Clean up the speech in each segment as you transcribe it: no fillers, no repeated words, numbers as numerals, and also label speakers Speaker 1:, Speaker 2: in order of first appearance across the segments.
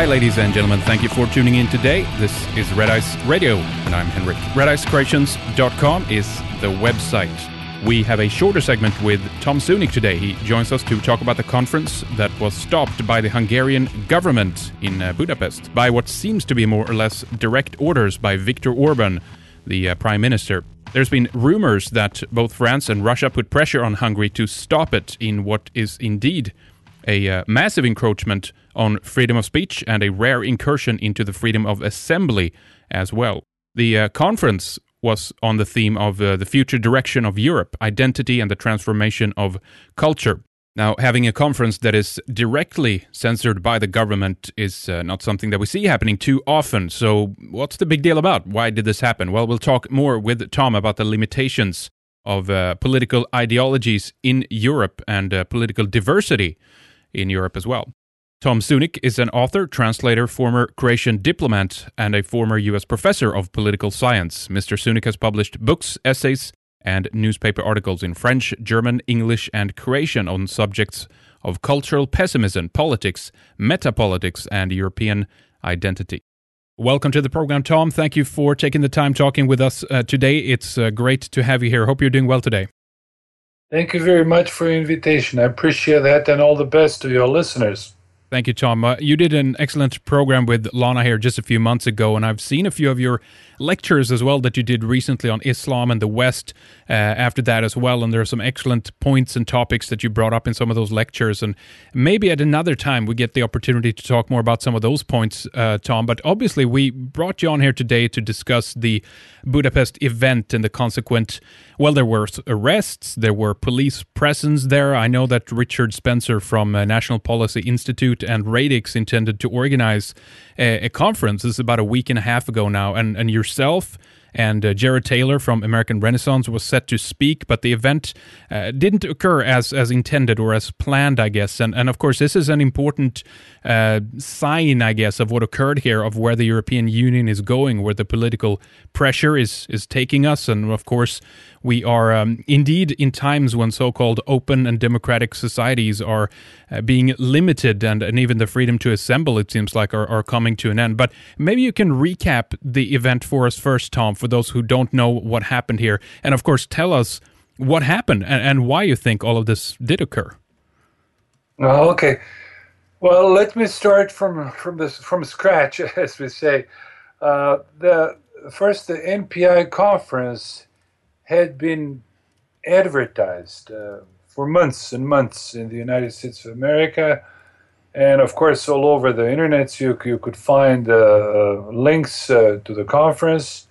Speaker 1: Hi, ladies and gentlemen. Thank you for tuning in today. This is Red Ice Radio, and I'm Henrik. RedIceCreations.com is the website. We have a shorter segment with Tom Sunik today. He joins us to talk about the conference that was stopped by the Hungarian government in Budapest by what seems to be more or less direct orders by Viktor Orban, the Prime Minister. There's been rumors that both France and Russia put pressure on Hungary to stop it in what is indeed a massive encroachment on freedom of speech and a rare incursion into the freedom of assembly as well. The conference was on the theme of the future direction of Europe, identity and the transformation of culture. Now, having a conference that is directly censored by the government is not something that we see happening too often. So what's the big deal about? Why did this happen? Well, we'll talk more with Tom about the limitations of political ideologies in Europe and political diversity in Europe as well. Tom Sunik is an author, translator, former Croatian diplomat, and a former U.S. professor of political science. Mr. Sunik has published books, essays, and newspaper articles in French, German, English, and Croatian on subjects of cultural pessimism, politics, metapolitics, and European identity. Welcome to the program, Tom. Thank you for taking the time talking with us today. It's great to have you here. Hope you're doing well today.
Speaker 2: Thank you very much for your invitation. I appreciate that, and all the best to your listeners.
Speaker 1: Thank you, Tom. You did an excellent program with Lana here just a few months ago, and I've seen a few of your lectures as well that you did recently on Islam and the West after that as well, and there are some excellent points and topics that you brought up in some of those lectures, and maybe at another time we get the opportunity to talk more about some of those points, Tom, but obviously we brought you on here today to discuss the Budapest event and the consequent, well, there were arrests, there were police presence there. I know that Richard Spencer from National Policy Institute and Radix intended to organize a conference. This is about a week and a half ago now, and yourself and Jared Taylor from American Renaissance was set to speak, but the event didn't occur as intended or as planned, I guess. And of course, this is an important sign, I guess, of what occurred here, of where the European Union is going, where the political pressure is taking us. And of course, we are indeed in times when so-called open and democratic societies are being limited, and even the freedom to assemble, it seems like, are coming to an end. But maybe you can recap the event for us first, Tom, for those who don't know what happened here. And of course, tell us what happened and why you think all of this did occur.
Speaker 2: Oh, okay. Well, let me start from scratch, as we say. The NPI conference had been advertised for months and months in the United States of America, and of course all over the internet you could find links to the conference,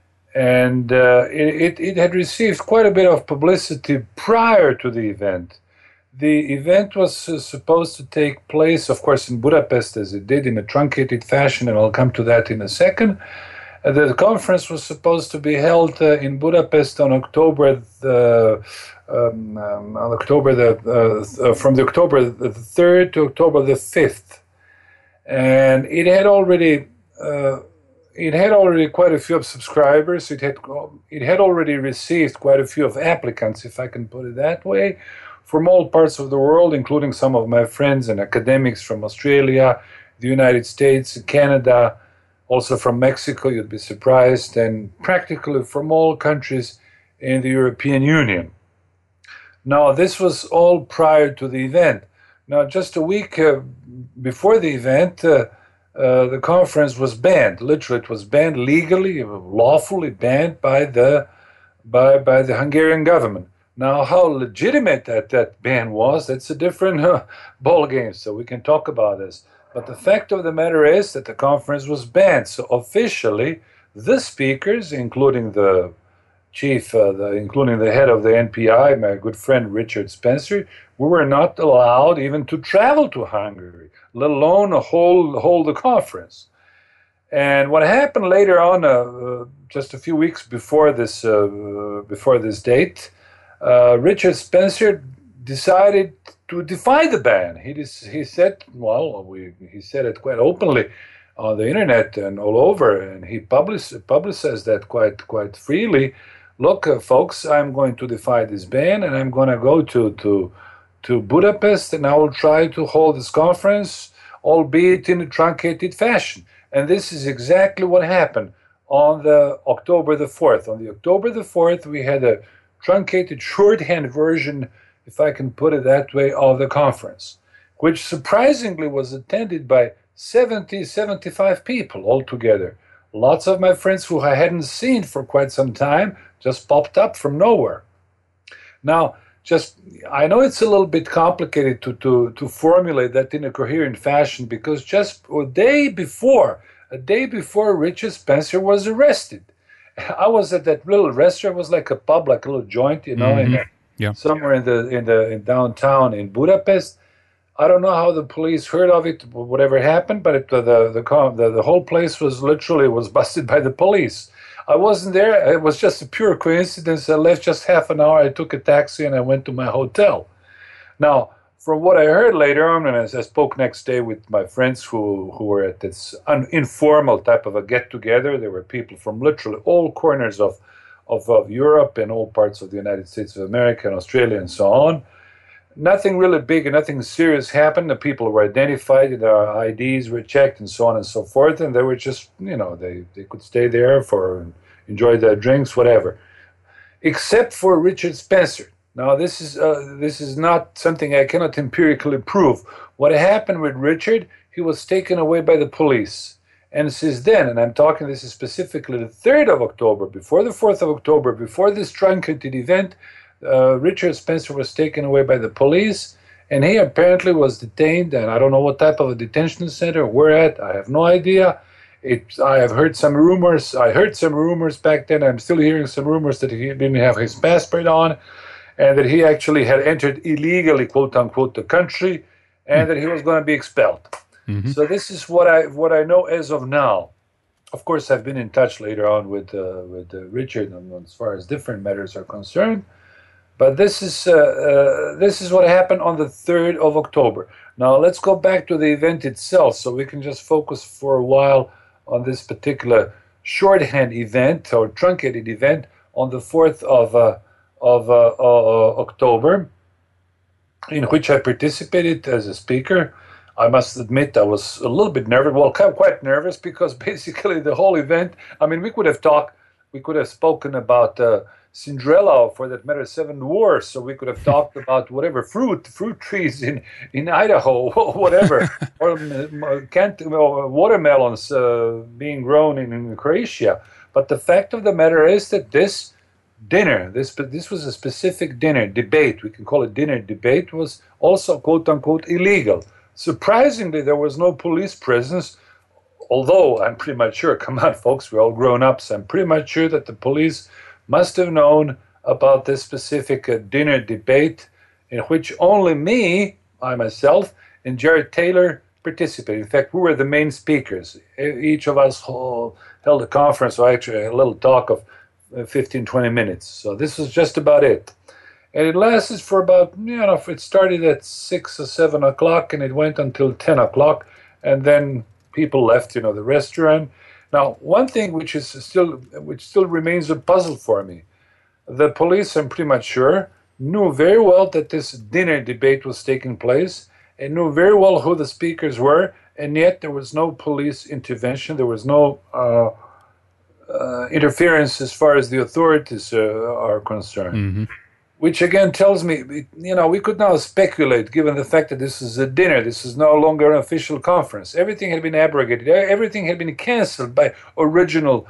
Speaker 2: and it had received quite a bit of publicity prior to the event. The event was supposed to take place, of course, in Budapest, as it did, in a truncated fashion, and I'll come to that in a second. The conference was supposed to be held in Budapest on from the October the 3rd to October the 5th, and it had already quite a few of subscribers. It had already received quite a few of applicants, if I can put it that way, from all parts of the world, including some of my friends and academics from Australia, the United States, Canada, also from Mexico, you'd be surprised, and practically from all countries in the European Union. Now, this was all prior to the event. Now, just a week before the event, the conference was banned. Literally, it was banned legally, lawfully banned by the Hungarian government. Now, how legitimate that ban was, that's a different ball game, so we can talk about this. But the fact of the matter is that the conference was banned. So officially, the speakers, including the including the head of the NPI, my good friend Richard Spencer, we were not allowed even to travel to Hungary, let alone hold the conference. And what happened later on, just a few weeks before this date, Richard Spencer decided to defy the ban. He said, he said it quite openly on the internet and all over, and he publicized that quite freely. Look, folks, I'm going to defy this ban, and I'm going to go to Budapest, and I will try to hold this conference albeit in a truncated fashion. And this is exactly what happened on the October the 4th. On the October the 4th, we had a truncated shorthand version, if I can put it that way, of the conference, which surprisingly was attended by 75 people altogether. Lots of my friends who I hadn't seen for quite some time just popped up from nowhere. Now, I know it's a little bit complicated to formulate that in a coherent fashion, because just a day before Richard Spencer was arrested, I was at that little restaurant. It was like a pub, like a little joint, somewhere in downtown in Budapest. I don't know how the police heard of it, whatever happened, but the whole place was busted by the police. I wasn't there. It was just a pure coincidence. I left just half an hour. I took a taxi and I went to my hotel. Now, from what I heard later on, and as I spoke next day with my friends who were at this informal type of a get-together, there were people from literally all corners of Europe and all parts of the United States of America and Australia and so on. Nothing really big and nothing serious happened. The people were identified, their IDs were checked, and so on and so forth. And they were just, they could stay there enjoy their drinks, whatever. Except for Richard Spencer. Now, this is not something I cannot empirically prove. What happened with Richard, he was taken away by the police. And since then, and I'm talking, this is specifically the 3rd of October, before the 4th of October, before this truncated event, Richard Spencer was taken away by the police, and he apparently was detained, and I don't know what type of a detention center we're at. I have no idea. I have heard some rumors. I heard some rumors back then. I'm still hearing some rumors that he didn't have his passport on, and that he actually had entered illegally, quote unquote, the country, and that he was going to be expelled. Mm-hmm. So this is what I know as of now. Of course, I've been in touch later on with Richard as far as different matters are concerned. But this is what happened on the 3rd of October. Now let's go back to the event itself, so we can just focus for a while on this particular shorthand event or truncated event on the 4th of October, in which I participated as a speaker. I must admit I was a little bit nervous, quite nervous, because basically the whole event, we could have spoken about Cinderella, or for that matter, Seven Dwarfs, so we could have talked about whatever fruit trees in Idaho, whatever, or watermelons being grown in Croatia. But the fact of the matter is that this dinner, this was a specific dinner debate, we can call it dinner debate, was also quote unquote illegal. Surprisingly, there was no police presence, although I'm pretty much sure, come on folks, we're all grown up, so I'm pretty much sure that the police must have known about this specific dinner debate, in which only I myself, and Jared Taylor participated. In fact, we were the main speakers. Each of us held a conference, or actually a little talk of 15, 20 minutes. So this was just about it. And it lasted for about, it started at 6 or 7 o'clock, and it went until 10 o'clock, and then people left, the restaurant. Now, one thing which still remains a puzzle for me, the police, I'm pretty much sure, knew very well that this dinner debate was taking place, and knew very well who the speakers were, and yet there was no police intervention, there was no interference as far as the authorities are concerned. Mm-hmm. Which again tells me, we could now speculate, given the fact that this is a dinner, this is no longer an official conference. Everything had been abrogated, everything had been canceled by original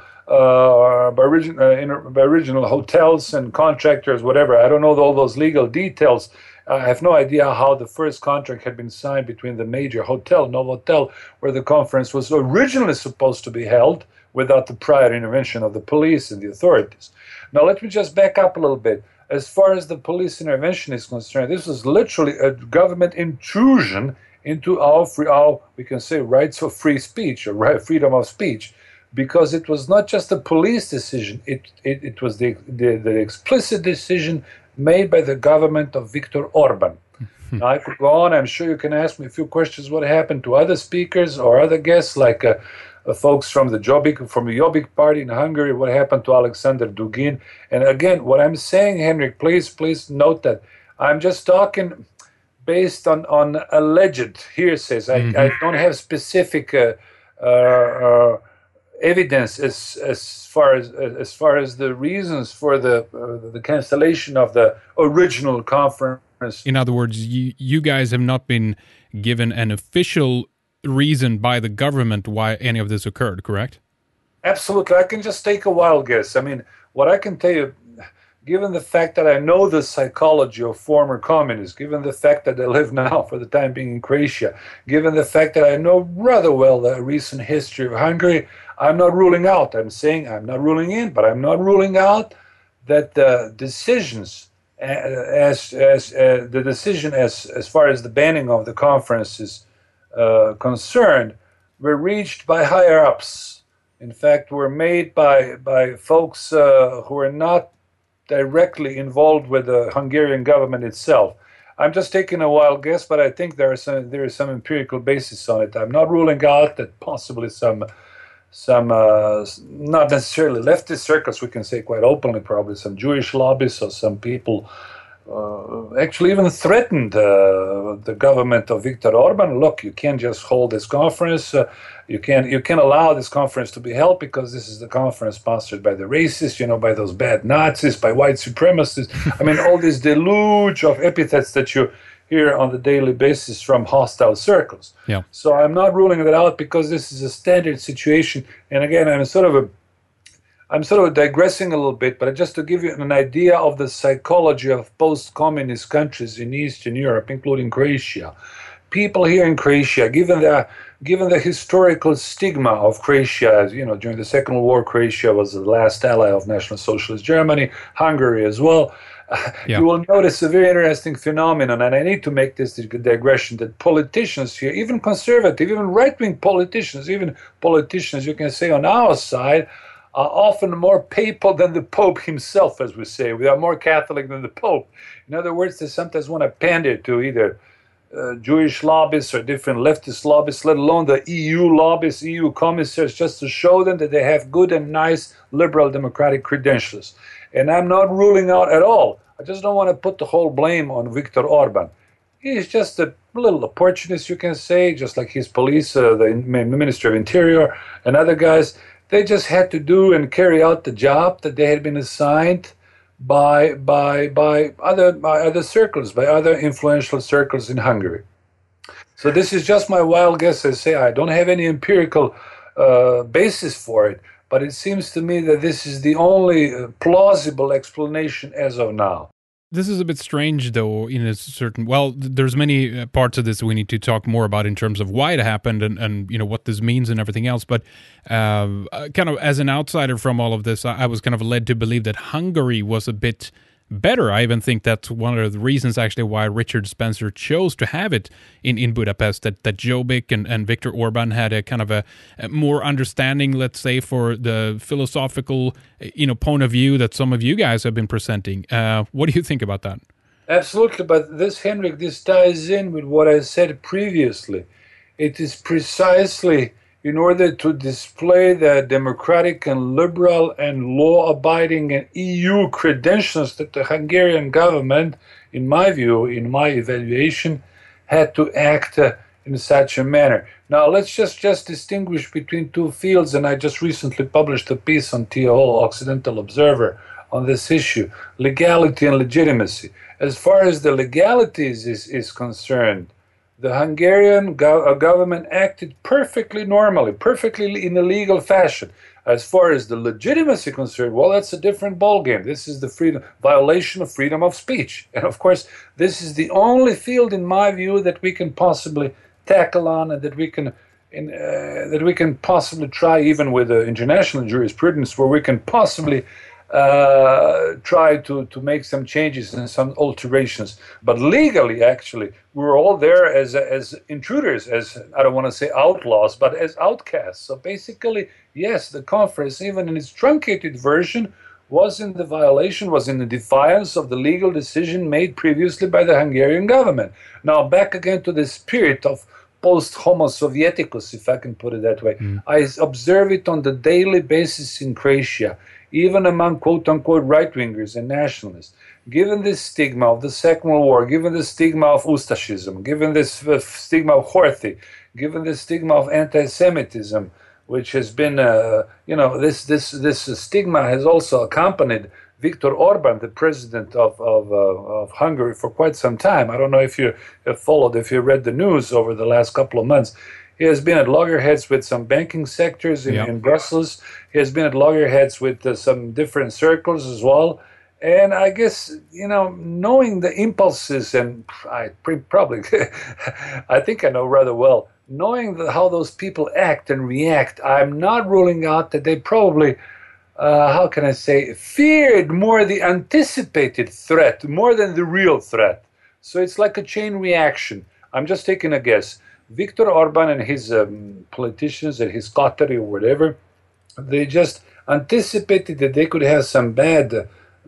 Speaker 2: hotels and contractors, whatever. I don't know all those legal details. I have no idea how the first contract had been signed between the major hotel, Novotel, where the conference was originally supposed to be held, without the prior intervention of the police and the authorities. Now let me just back up a little bit. As far as the police intervention is concerned, this was literally a government intrusion into our we can say, rights of free speech, or freedom of speech, because it was not just a police decision, it was the explicit decision made by the government of Viktor Orban. Now, I could go on. I'm sure you can ask me a few questions what happened to other speakers or other guests, like folks from the Jobbik party in Hungary, what happened to Alexander Dugin. And again, what I'm saying, Henrik, please note that I'm just talking based on alleged hearsays. I don't have specific evidence as far as the reasons for the cancellation of the original conference.
Speaker 1: In other words, you guys have not been given an official reason by the government why any of this occurred, correct?
Speaker 2: Absolutely. I can just take a wild guess. I mean, what I can tell you, given the fact that I know the psychology of former communists, given the fact that I live now for the time being in Croatia, given the fact that I know rather well the recent history of Hungary, I'm not ruling out. I'm saying I'm not ruling in, but I'm not ruling out that the decisions as far as the banning of the conference is concerned were reached by higher ups. In fact, were made by folks who are not directly involved with the Hungarian government itself. I'm just taking a wild guess, but I think there is some empirical basis on it. I'm not ruling out that possibly some not necessarily leftist circles, we can say quite openly, probably some Jewish lobbyists or some people actually even threatened the government of Viktor Orban. Look, you can't just hold this conference. You can't allow this conference to be held because this is the conference sponsored by the racists, by those bad Nazis, by white supremacists. I mean, all this deluge of epithets that you hear on the daily basis from hostile circles.
Speaker 1: Yeah.
Speaker 2: So I'm not ruling that out because this is a standard situation. And again, I'm sort of digressing a little bit, but just to give you an idea of the psychology of post-communist countries in Eastern Europe, including Croatia. People here in Croatia, given the historical stigma of Croatia, as during the Second World War, Croatia was the last ally of National Socialist Germany, Hungary as well. You will notice a very interesting phenomenon, and I need to make this digression, that politicians here, even conservative, even right-wing politicians, even politicians, you can say on our side, are often more papal than the Pope himself, as we say. We are more Catholic than the Pope. In other words, they sometimes want to pander to either Jewish lobbyists or different leftist lobbyists, let alone the EU lobbyists, EU commissaries, just to show them that they have good and nice liberal democratic credentials. And I'm not ruling out at all. I just don't want to put the whole blame on Viktor Orban. He's just a little opportunist, you can say, just like his police, the Minister of Interior and other guys. They just had to do and carry out the job that they had been assigned by other circles, by other influential circles in Hungary. So this is just my wild guess. I say I don't have any empirical basis for it, but it seems to me that this is the only plausible explanation as of now.
Speaker 1: This is a bit strange, though, in a certain... Well, there's many parts of this we need to talk more about in terms of why it happened and what this means and everything else. But kind of as an outsider from all of this, I was kind of led to believe that Hungary was a bit better. I even think that's one of the reasons, actually, why Richard Spencer chose to have it in Budapest, that Jobbik and Viktor Orban had a kind of a more understanding, let's say, for the philosophical, point of view that some of you guys have been presenting. What do you think about that?
Speaker 2: Absolutely, but this ties in with what I said previously. It is precisely in order to display the democratic and liberal and law-abiding and EU credentials that the Hungarian government, in my view, in my evaluation, had to act in such a manner. Now, let's just distinguish between two fields, and I just recently published a piece on TO, Occidental Observer, on this issue, legality and legitimacy. As far as the legalities is concerned, the Hungarian government acted perfectly normally, perfectly in a legal fashion. As far as the legitimacy concerned, well, that's a different ballgame. This is the violation of freedom of speech. And of course, this is the only field, in my view, that we can possibly tackle on and that we can possibly try, even with international jurisprudence, where we can possibly try to make some changes and some alterations. But legally, actually, we were all there as intruders, as, I don't want to say outlaws, but as outcasts. So basically, yes, the conference, even in its truncated version, was in the defiance of the legal decision made previously by the Hungarian government. Now, back again to the spirit of post-Homo Sovieticus, if I can put it that way. I observe it on the daily basis in Croatia, even among quote-unquote right-wingers and nationalists. Given this stigma of the Second World War, given the stigma of Ustashism, given this stigma of Horthy, given this stigma of anti-Semitism, which has been, this stigma has also accompanied Viktor Orban, the president of Hungary, for quite some time. I don't know if you have followed, if you read the news over the last couple of months. He has been at loggerheads with some banking sectors in Brussels. He has been at loggerheads with some different circles as well. And I guess, knowing the impulses, and I probably, I think I know rather well, knowing how those people act and react, I'm not ruling out that they probably, feared more the anticipated threat, more than the real threat. So it's like a chain reaction. I'm just taking a guess. Viktor Orban and his politicians and his coterie or whatever, they just anticipated that they could have some bad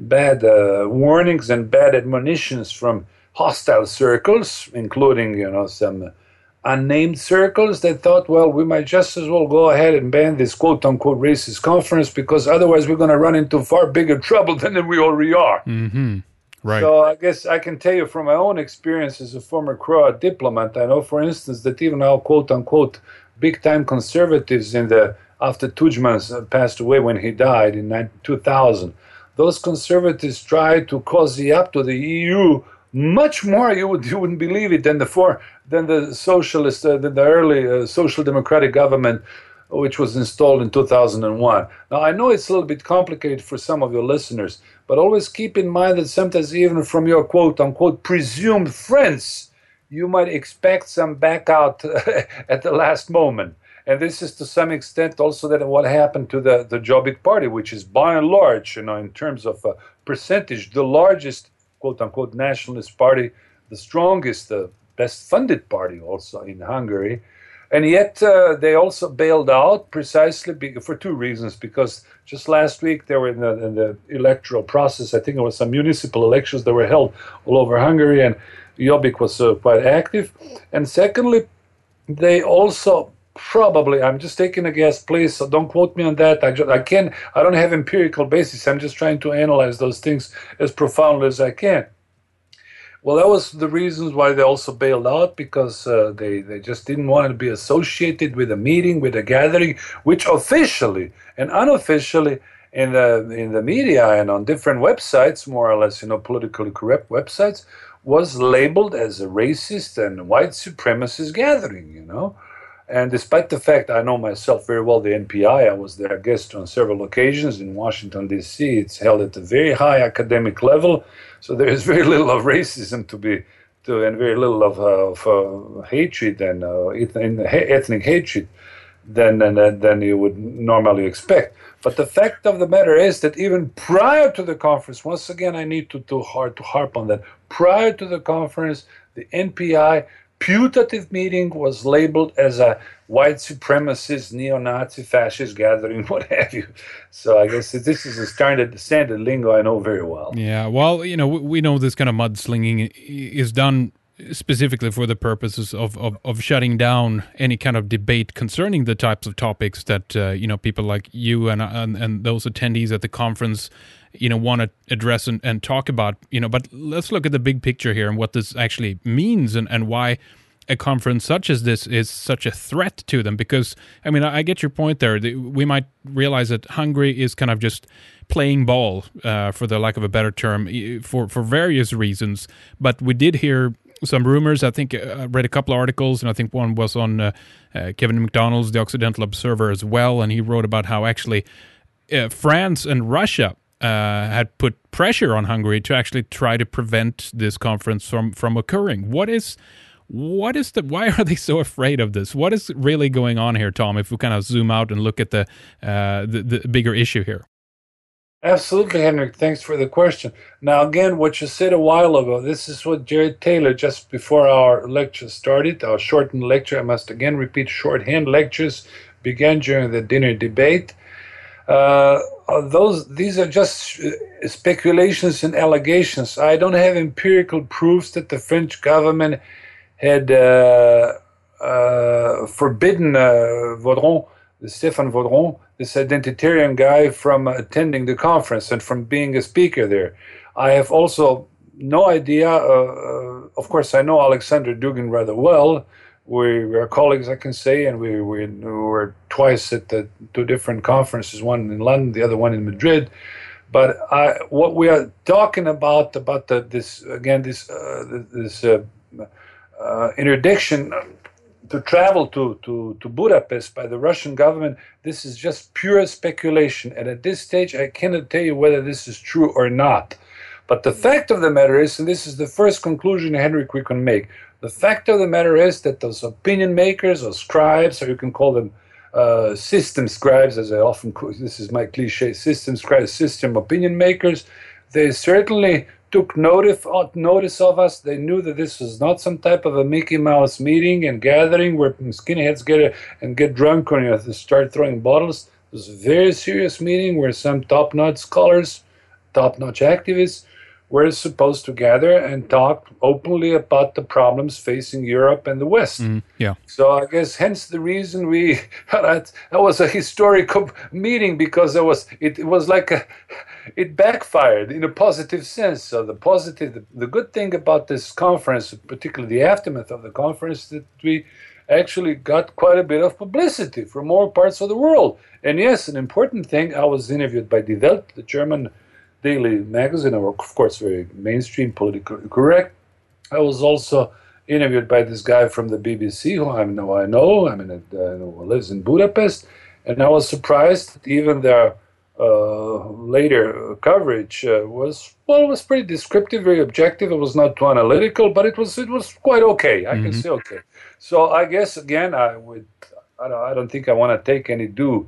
Speaker 2: warnings and bad admonitions from hostile circles, including, some unnamed circles that thought, well, we might just as well go ahead and ban this quote-unquote racist conference because otherwise we're going to run into far bigger trouble than we already are.
Speaker 1: Mm-hmm. Right.
Speaker 2: So I guess I can tell you from my own experience as a former Croat diplomat, I know, for instance, that even our quote-unquote big-time conservatives after Tudjman passed away when he died in 2000, those conservatives tried to cozy up to the EU much more, you wouldn't believe it, than the socialist, the early social democratic government, which was installed in 2001. Now, I know it's a little bit complicated for some of your listeners, but always keep in mind that sometimes even from your quote-unquote presumed friends, you might expect some back out at the last moment. And this is to some extent also that what happened to the Jobbik Party, which is by and large, in terms of percentage, the largest quote-unquote nationalist party, the strongest, the best-funded party also in Hungary. And yet they also bailed out precisely for two reasons, because just last week they were in the electoral process. I think it was some municipal elections that were held all over Hungary, and Jobbik was quite active. And secondly, they also probably, I'm just taking a guess, please, so don't quote me on that. I don't have empirical basis. I'm just trying to analyze those things as profoundly as I can. Well, that was the reasons why they also bailed out, because they just didn't want to be associated with a meeting, with a gathering, which officially and unofficially in the media and on different websites, more or less, politically correct websites, was labeled as a racist and white supremacist gathering, And despite the fact I know myself very well, the NPI, I was their guest on several occasions in Washington, D.C. It's held at a very high academic level, so there is very little of racism and very little of hatred and ethnic hatred than you would normally expect. But the fact of the matter is that even prior to the conference, once again, I need to harp on that, prior to the conference, the NPI putative meeting was labeled as a white supremacist, neo-Nazi, fascist gathering, what have you. So I guess this is a standard lingo I know very well.
Speaker 1: Yeah, well, we know this kind of mudslinging is done specifically for the purposes of shutting down any kind of debate concerning the types of topics that people like you and those attendees at the conference want to address and talk about. But let's look at the big picture here and what this actually means and why a conference such as this is such a threat to them. Because I get your point there. We might realize that Hungary is kind of just playing ball, for the lack of a better term, for various reasons. But we did hear some rumors. I think I read a couple of articles, and I think one was on Kevin McDonald's The Occidental Observer as well, and he wrote about how actually France and Russia had put pressure on Hungary to actually try to prevent this conference from occurring. Why are they so afraid of this? What is really going on here, Tom, if we kind of zoom out and look at the bigger issue here?
Speaker 2: Absolutely, Henrik. Thanks for the question. Now, again, what you said a while ago, this is what Jared Taylor, just before our lecture started, our shortened lecture, I must again repeat, shorthand lectures began during the dinner debate. These are just speculations and allegations. I don't have empirical proofs that the French government had forbidden Vaudron, Stéphane Vaudron, this identitarian guy, from attending the conference and from being a speaker there. I have also no idea. Of course, I know Alexander Dugin rather well. We are colleagues, I can say, and we were twice at the two different conferences, one in London, the other one in Madrid. But what we are talking about this interdiction to travel to Budapest by the Russian government, this is just pure speculation. And at this stage, I cannot tell you whether this is true or not. But the fact of the matter is, and this is the first conclusion, Henrik, we can make, the fact of the matter is that those opinion makers or scribes, or you can call them system scribes, as I often call, this is my cliche, system scribes, system opinion makers, they certainly took notice of us. They knew that this was not some type of a Mickey Mouse meeting and gathering where skinheads get drunk or start throwing bottles. It was a very serious meeting where some top-notch scholars, top-notch activists were supposed to gather and talk openly about the problems facing Europe and the West.
Speaker 1: Yeah.
Speaker 2: So I guess hence the reason that was a historical meeting, because it was like it backfired in a positive sense. So the good thing about this conference, particularly the aftermath of the conference, that we actually got quite a bit of publicity from all parts of the world. And yes, an important thing, I was interviewed by Die Welt, the German daily magazine, of course very mainstream, politically correct. I was also interviewed by this guy from the BBC, who I know, who lives in Budapest, and I was surprised that even their later coverage was pretty descriptive, very objective. It was not too analytical, but it was quite okay. I can say okay. So I guess again, I don't think I want to take any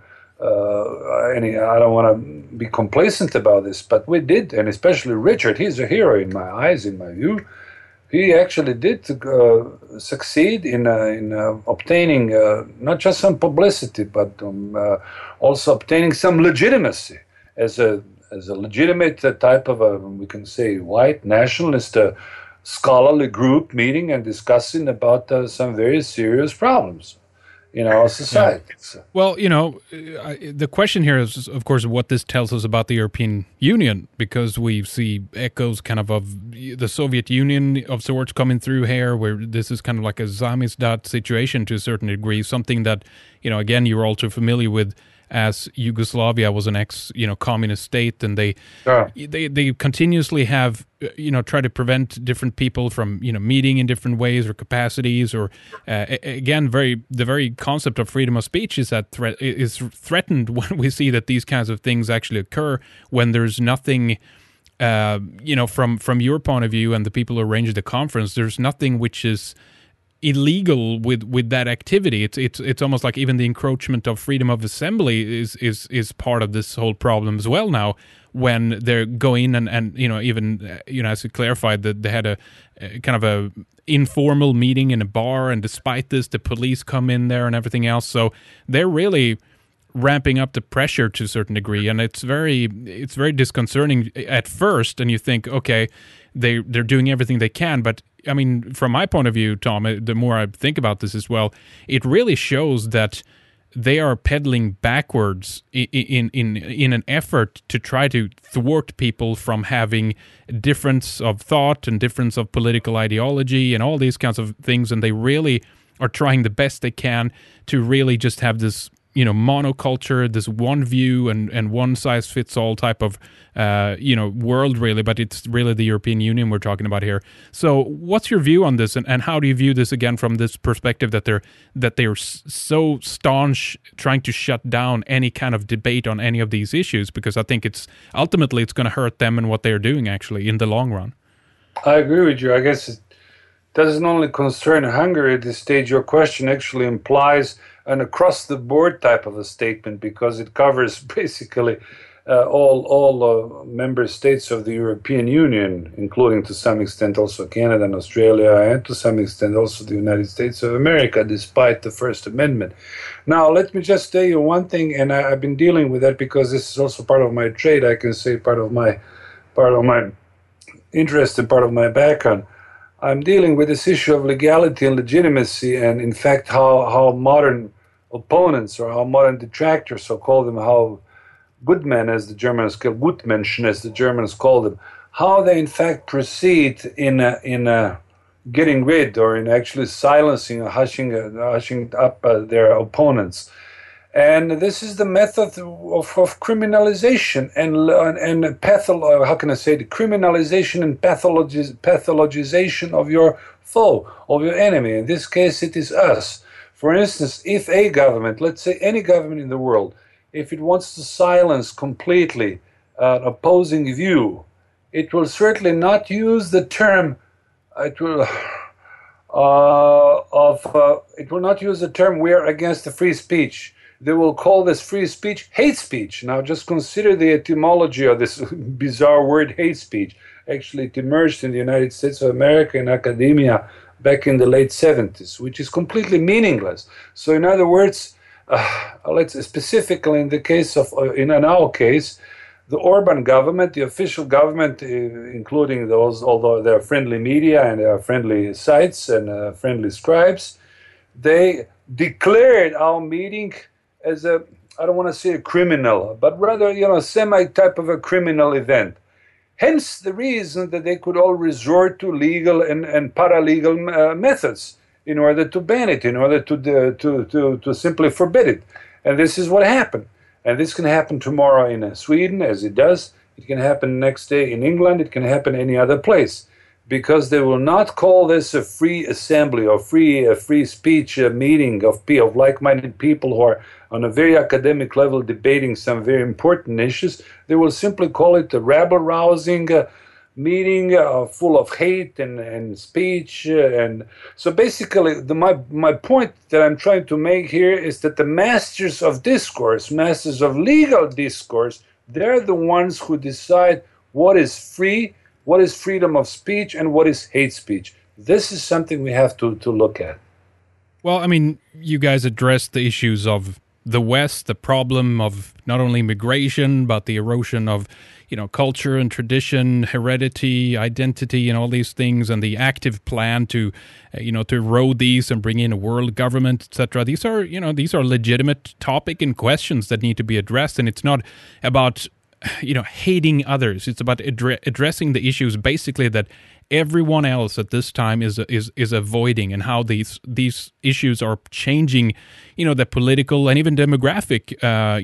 Speaker 2: I don't want to be complacent about this, but we did, and especially Richard, he's a hero in my eyes, in my view. He actually did succeed in obtaining not just some publicity, but also obtaining some legitimacy as a legitimate type of we can say, white nationalist scholarly group meeting and discussing about some very serious problems in our society.
Speaker 1: Yeah. Well, the question here is, of course, what this tells us about the European Union, because we see echoes kind of the Soviet Union of sorts coming through here, where this is kind of like a Samizdat situation to a certain degree, something that, again, you're all too familiar with, as Yugoslavia was an communist state, and they continuously have try to prevent different people from meeting in different ways or capacities, or again, the very concept of freedom of speech is threatened when we see that these kinds of things actually occur, when there's nothing. From your point of view and the people who arranged the conference, there's nothing which is illegal with that activity. It's almost like even the encroachment of freedom of assembly is part of this whole problem as well now, when they're going and even as you clarified, that they had a kind of a informal meeting in a bar, and despite this the police come in there and everything else. So they're really ramping up the pressure to a certain degree, and it's very disconcerting at first, and you think, okay, they're doing everything they can, but I mean, from my point of view, Tom, the more I think about this as well, it really shows that they are pedaling backwards in an effort to try to thwart people from having difference of thought and difference of political ideology and all these kinds of things, and they really are trying the best they can to really just have this monoculture, this one view and one size fits all type of world, really, but it's really the European Union we're talking about here. So what's your view on this, and how do you view this again from this perspective that they're so staunch trying to shut down any kind of debate on any of these issues? Because I think it's ultimately going to hurt them and what they're doing actually in the long run.
Speaker 2: I agree with you. I guess it doesn't only concern Hungary at this stage. Your question actually implies an across-the-board type of a statement, because it covers basically all member states of the European Union, including to some extent also Canada and Australia, and to some extent also the United States of America, despite the First Amendment. Now, let me just tell you one thing, and I've been dealing with that because this is also part of my trade. I can say part of my interest and part of my background. I'm dealing with this issue of legality and legitimacy, and in fact, how modern opponents or how modern detractors, so call them, how good men, as the Germans call Gutmenschen, as the Germans call them, how they in fact proceed in getting rid or in actually silencing or hushing up their opponents. And this is the method of criminalization and how can I say, the criminalization and pathologization of your foe, of your enemy. In this case, it is us. For instance, if a government, let's say any government in the world, if it wants to silence completely an opposing view, it will certainly not use the term. It will not use the term "we are against the free speech." They will call this free speech hate speech. Now, just consider the etymology of this bizarre word hate speech. Actually, it emerged in the United States of America in academia back in the late 70s, which is completely meaningless. So, in other words, let's specifically in the case of, in our case, the Orban government, the official government, including those, although they're friendly media and they are friendly sites and friendly scribes, they declared our meeting as a, I don't want to say a criminal, but rather, semi-type of a criminal event. Hence the reason that they could all resort to legal and paralegal methods in order to ban it, in order to simply forbid it. And this is what happened. And this can happen tomorrow in Sweden, as it does. It can happen next day in England. It can happen any other place. Because they will not call this a free assembly or free speech meeting of like-minded people who are on a very academic level debating some very important issues. They will simply call it a rabble-rousing meeting full of hate and speech. And so basically, my point that I'm trying to make here is that the masters of discourse, masters of legal discourse, they're the ones who decide what is free, what is freedom of speech, and what is hate speech. This is something we have to look at.
Speaker 1: Well, I mean, you guys addressed the issues of the West, the problem of not only migration, but the erosion of, culture and tradition, heredity, identity, and all these things, and the active plan to erode these and bring in a world government, etc. These are legitimate topic and questions that need to be addressed, and it's not about hating others. It's about addressing the issues basically that everyone else at this time is avoiding, and how these issues are changing, the political and even demographic,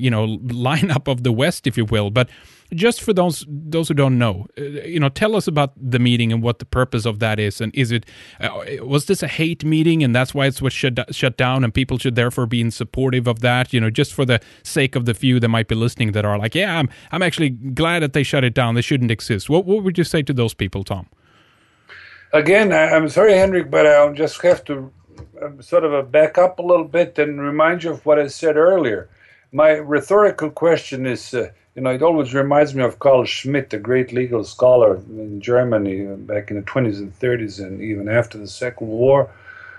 Speaker 1: lineup of the West, if you will. But just for those who don't know, tell us about the meeting and what the purpose of that is. And is it was this a hate meeting, and that's why it was shut down, and people should therefore be in supportive of that? Just for the sake of the few that might be listening that are like, yeah, I'm actually glad that they shut it down. They shouldn't exist. What would you say to those people, Tom?
Speaker 2: Again, I'm sorry, Henrik, but I'll just have to sort of back up a little bit and remind you of what I said earlier. My rhetorical question is, it always reminds me of Carl Schmitt, a great legal scholar in Germany back in the 20s and 30s and even after the Second War,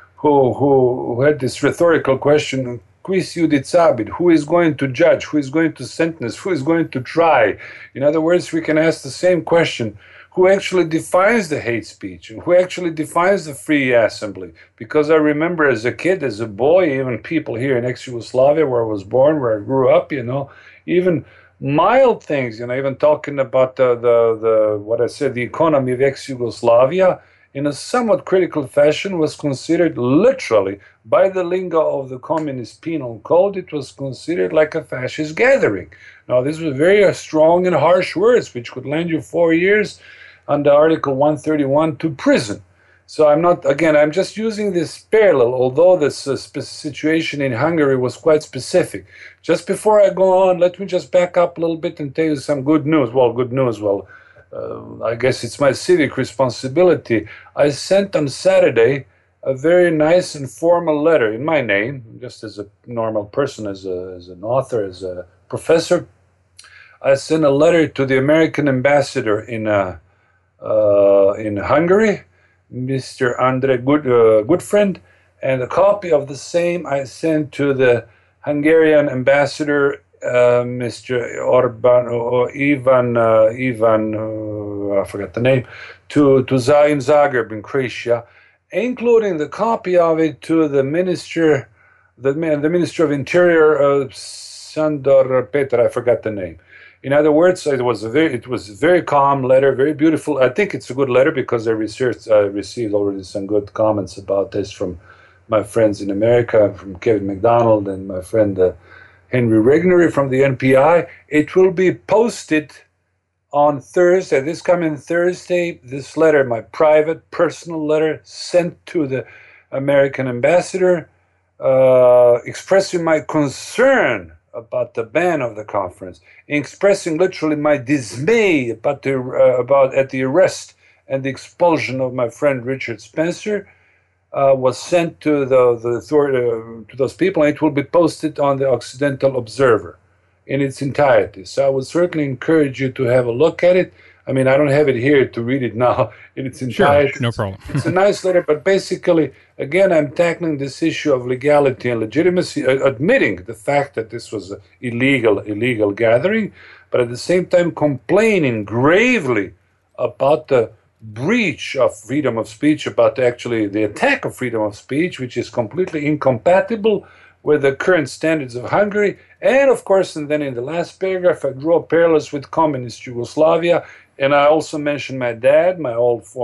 Speaker 2: who had this rhetorical question, quis judicabit, who is going to judge, who is going to sentence, who is going to try? In other words, we can ask the same question, who actually defines the hate speech, and who actually defines the free assembly? Because I remember as a kid, as a boy, even people here in ex-Yugoslavia, where I was born, where I grew up, even mild things, even talking about the economy of ex-Yugoslavia in a somewhat critical fashion was considered literally, by the lingo of the Communist Penal Code, it was considered like a fascist gathering. Now, these were very strong and harsh words, which could land you 4 years under Article 131 to prison. So I'm just using this parallel, although this situation in Hungary was quite specific. Just before I go on, let me just back up a little bit and tell you some good news. I guess it's my civic responsibility. I sent on Saturday a very nice and formal letter in my name, just as a normal person, as an author, as a professor. I sent a letter to the American ambassador in Hungary, Mr. Andre Goodfriend, and a copy of the same I sent to the Hungarian ambassador, Mr. Orban, or Ivan, I forgot the name, in Zagreb in Croatia, including the copy of it to the Minister of Interior, Sandor Petar, I forgot the name. In other words, it was a very calm letter, very beautiful. I think it's a good letter because I received already some good comments about this from my friends in America, from Kevin McDonald and my friend Henry Regnery from the NPI. It will be posted on Thursday, this coming Thursday. This letter, my private, personal letter, sent to the American ambassador, expressing my concern about the ban of the conference, expressing literally my dismay about the arrest and the expulsion of my friend Richard Spencer, was sent to to those people, and it will be posted on the Occidental Observer in its entirety. So I would certainly encourage you to have a look at it. I mean, I don't have it here to read it now in its entirety.
Speaker 1: Sure, no problem.
Speaker 2: It's a nice letter, but basically, again, I'm tackling this issue of legality and legitimacy, admitting the fact that this was an illegal gathering, but at the same time complaining gravely about the breach of freedom of speech, about the attack of freedom of speech, which is completely incompatible with the current standards of Hungary. And of course, and then in the last paragraph, I draw parallels with communist Yugoslavia. And I also mentioned my dad, my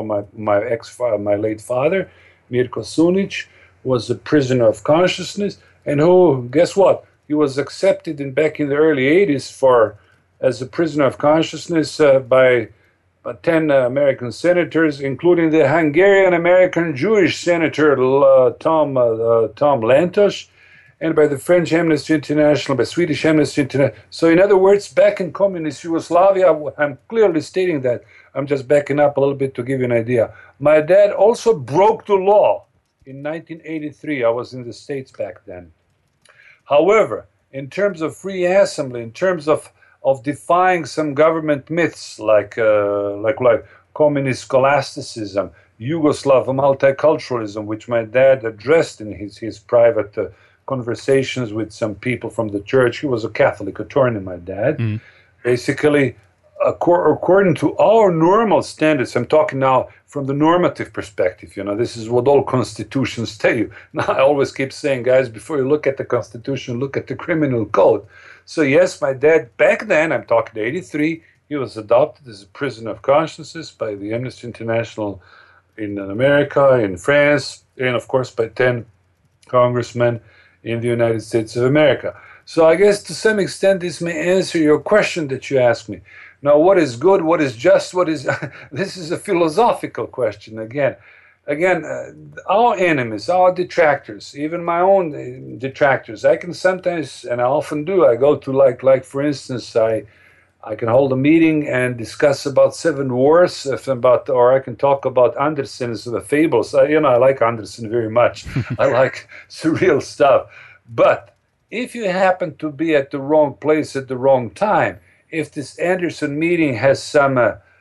Speaker 2: late father, Mirko Sunic, was a prisoner of consciousness, and who, guess what? He was accepted back in the early 80s as a prisoner of consciousness by 10 American senators, including the Hungarian-American Jewish senator Tom Lantos, and by the French Amnesty International, by Swedish Amnesty International. So in other words, back in communist Yugoslavia, I'm clearly stating that. I'm just backing up a little bit to give you an idea. My dad also broke the law in 1983. I was in the States back then. However, in terms of free assembly, in terms of defying some government myths like communist scholasticism, Yugoslav multiculturalism, which my dad addressed in his private conversations with some people from the church. He was a Catholic attorney, my dad. Mm. Basically, according to our normal standards, I'm talking now from the normative perspective, this is what all constitutions tell you. Now, I always keep saying, guys, before you look at the Constitution, look at the criminal code. So yes, my dad, back then, I'm talking 83, he was adopted as a prisoner of conscience by the Amnesty International in America, in France, and of course by 10 congressmen in the United States of America. So I guess to some extent this may answer your question that you asked me. Now, what is good, what is just, this is a philosophical question again. Our enemies, our detractors, even my own detractors, I can sometimes, and I often do, I go to like for instance, I can hold a meeting and discuss about 7 wars, or I can talk about Andersen's The Fables. I like Andersen very much. I like surreal stuff. But if you happen to be at the wrong place at the wrong time, if this Andersen meeting has some,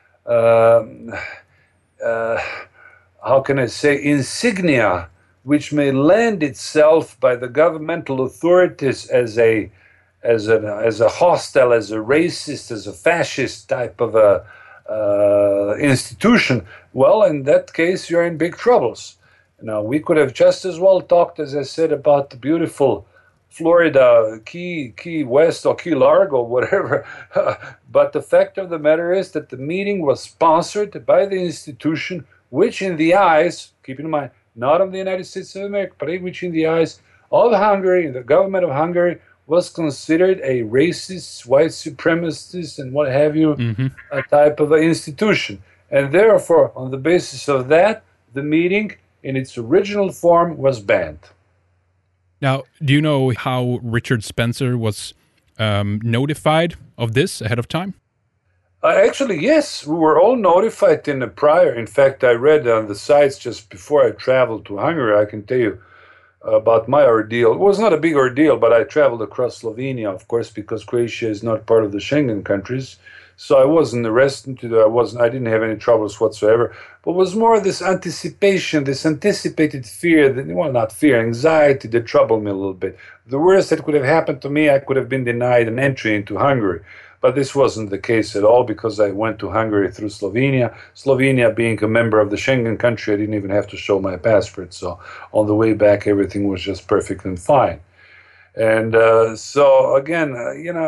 Speaker 2: how can I say, insignia, which may lend itself by the governmental authorities as a hostile, as a racist, as a fascist type of a institution, well, in that case, you're in big troubles. Now, we could have just as well talked, as I said, about the beautiful Florida, Key West or Key Largo, whatever. But the fact of the matter is that the meeting was sponsored by the institution, which in the eyes, keep in mind, not of the United States of America, but which in the eyes of Hungary, the government of Hungary, was considered a racist, white supremacist, and what have you, a type of an institution. And therefore, on the basis of that, the meeting in its original form was banned.
Speaker 1: Now, do you know how Richard Spencer was notified of this ahead of time?
Speaker 2: Actually, yes. We were all notified in the prior. In fact, I read on the sites just before I traveled to Hungary. I can tell you about my ordeal. It was not a big ordeal, but I traveled across Slovenia, of course, because Croatia is not part of the Schengen countries. So I wasn't arrested. I didn't have any troubles whatsoever. But it was more this anticipation, this anticipated fear, not fear, anxiety that troubled me a little bit. The worst that could have happened to me, I could have been denied an entry into Hungary. But this wasn't the case at all, because I went to Hungary through Slovenia. Slovenia being a member of the Schengen country, I didn't even have to show my passport. So on the way back, everything was just perfect and fine. And so again,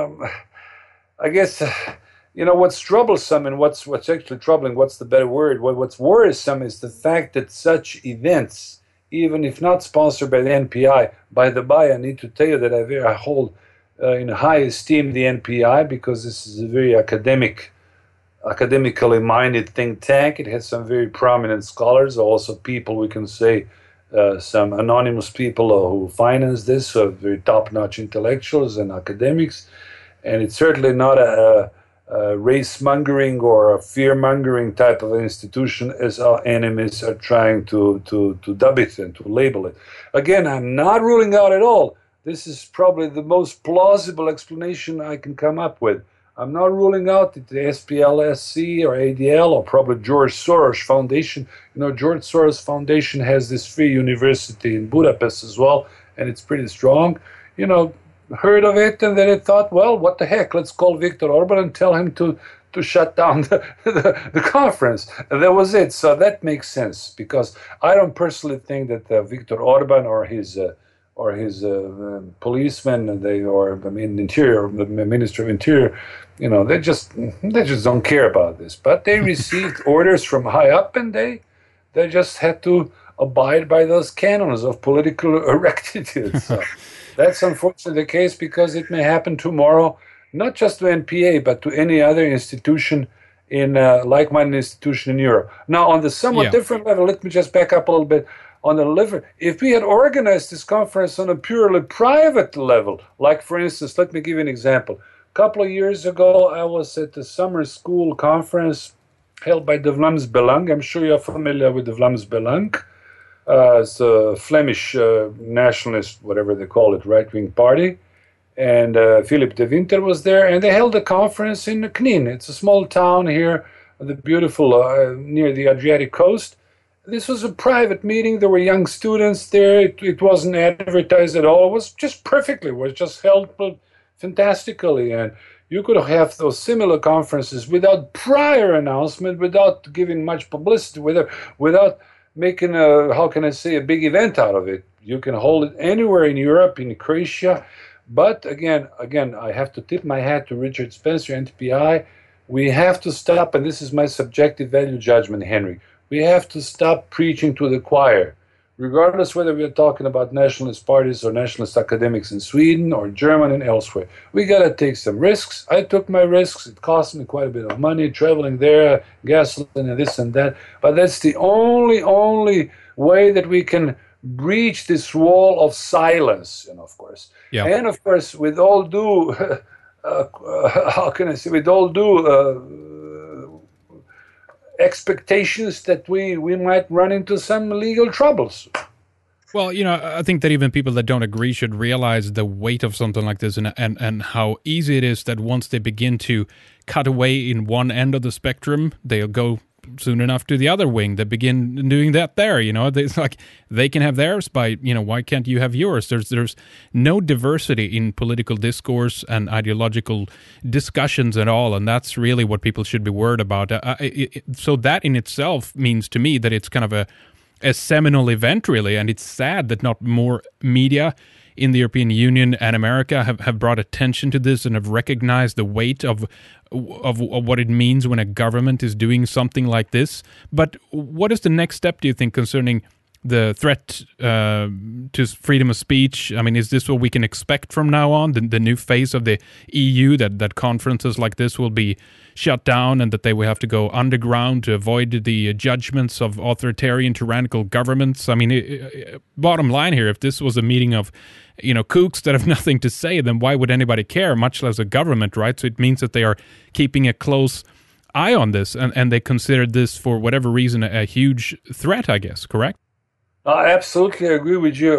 Speaker 2: I guess, what's troublesome and what's actually troubling, what's the better word? What's worrisome is the fact that such events, even if not sponsored by the NPI, by the by, I need to tell you that I hold in high esteem the NPI, because this is a very academically minded think tank. It has some very prominent scholars, also people, we can say, some anonymous people who finance this, so very top-notch intellectuals and academics. And it's certainly not a race-mongering or a fear-mongering type of institution as our enemies are trying to dub it and to label it. Again, I'm not ruling out at all. This is probably the most plausible explanation I can come up with. I'm not ruling out that the SPLSC or ADL or probably George Soros Foundation. George Soros Foundation has this free university in Budapest as well, and it's pretty strong. Heard of it, and then it thought, well, what the heck, let's call Viktor Orban and tell him to shut down the conference. And that was it. So that makes sense, because I don't personally think that Viktor Orban or his policemen, Interior, the Minister of Interior, they just don't care about this. But they received orders from high up, and they just had to abide by those canons of political rectitude. So that's unfortunately the case, because it may happen tomorrow, not just to NPA, but to any other institution in like-minded institution in Europe. Now, on the somewhat different level, let me just back up a little bit. If we had organized this conference on a purely private level, like, for instance, let me give you an example. A couple of years ago, I was at the summer school conference held by the Vlaams Belang. I'm sure you're familiar with the Vlaams Belang. It's a Flemish nationalist, whatever they call it, right-wing party. And Philip de Winter was there, and they held a conference in Knin. It's a small town here, the beautiful, near the Adriatic coast. This was a private meeting. There were young students there. It wasn't advertised at all. It was just perfectly. It was just held fantastically. And you could have those similar conferences without prior announcement, without giving much publicity, without making a big event out of it. You can hold it anywhere in Europe, in Croatia. But again, I have to tip my hat to Richard Spencer, NPI. We have to stop, and this is my subjective value judgment, Henry. We have to stop preaching to the choir, regardless whether we're talking about nationalist parties or nationalist academics in Sweden or Germany and elsewhere. We got to take some risks. I took my risks. It cost me quite a bit of money traveling there, gasoline and this and that. But that's the only way that we can breach this wall of silence, of course. Yeah. And of course, with all due, expectations that we might run into some legal troubles.
Speaker 1: Well, I think that even people that don't agree should realize the weight of something like this and how easy it is that once they begin to cut away in one end of the spectrum, they'll go soon enough to the other wing. They begin doing that there, It's like they can have theirs by, why can't you have yours? There's no diversity in political discourse and ideological discussions at all, and that's really what people should be worried about. So that in itself means to me that it's kind of a seminal event, really, and it's sad that not more media in the European Union and America have brought attention to this and have recognized the weight of what it means when a government is doing something like this. But what is the next step, do you think, concerning the threat to freedom of speech? I mean, is this what we can expect from now on, the new phase of the EU, that conferences like this will be shut down and that they will have to go underground to avoid the judgments of authoritarian, tyrannical governments? I mean, bottom line here, if this was a meeting of kooks that have nothing to say, then why would anybody care, much less a government, right? So it means that they are keeping a close eye on this, and they considered this, for whatever reason, a huge threat, I guess, correct?
Speaker 2: I absolutely agree with you. Look,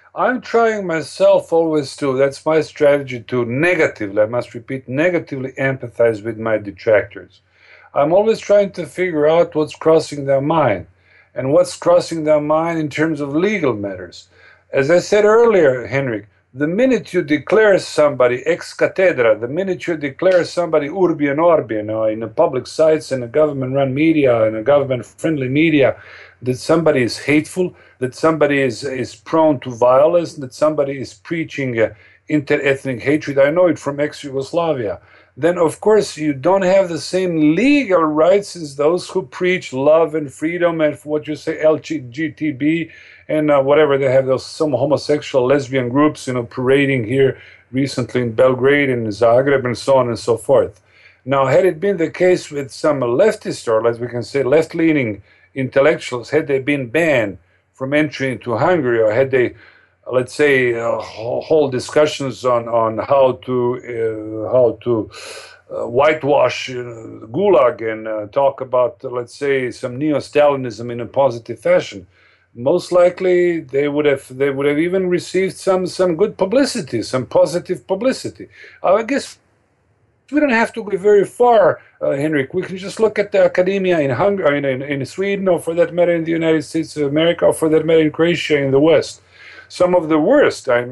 Speaker 2: I'm trying myself always to, that's my strategy, to negatively, I must repeat, negatively empathize with my detractors. I'm always trying to figure out what's crossing their mind and what's crossing their mind in terms of legal matters. As I said earlier, Henrik, the minute you declare somebody ex cathedra, the minute you declare somebody urbi and orbi, in the public sites, in a government-run media, in a government-friendly media, that somebody is hateful, that somebody is prone to violence, that somebody is preaching inter-ethnic hatred. I know it from ex-Yugoslavia. Then, of course, you don't have the same legal rights as those who preach love and freedom and what you say, LGTB and whatever. They have those some homosexual lesbian groups, parading here recently in Belgrade and Zagreb and so on and so forth. Now, had it been the case with some leftist, or as we can say, left-leaning intellectuals, had they been banned from entry into Hungary, or had they, let's say, whole discussions on how to whitewash Gulag and talk about, let's say, some neo-Stalinism in a positive fashion, most likely they would have even received some good publicity, some positive publicity. I guess we don't have to go very far, Henrik. We can just look at the academia in Hungary, in Sweden, or for that matter in the United States of America, or for that matter in Croatia in the West. Some of the worst, I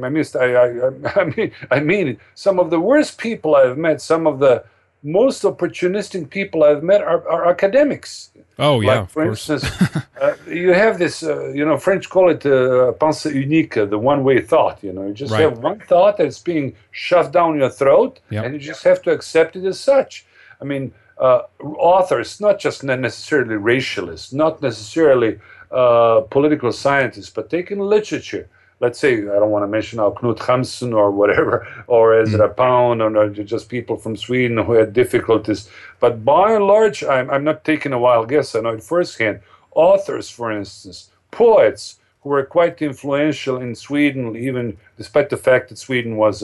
Speaker 2: mean, some of the worst people I've met, some of the most opportunistic people I've met are academics.
Speaker 1: Oh, yeah,
Speaker 2: like, for instance, you have this, French call it pensée unique, the one-way thought. You just have one thought that's being shoved down your throat, and you just have to accept it as such. I mean, authors, not just necessarily racialists, not necessarily political scientists, but taking literature. Let's say, I don't want to mention now Knut Hamsun or whatever, or Ezra Pound, or just people from Sweden who had difficulties. But by and large, I'm not taking a wild guess, I know it firsthand. Authors, for instance, poets who were quite influential in Sweden, even despite the fact that Sweden was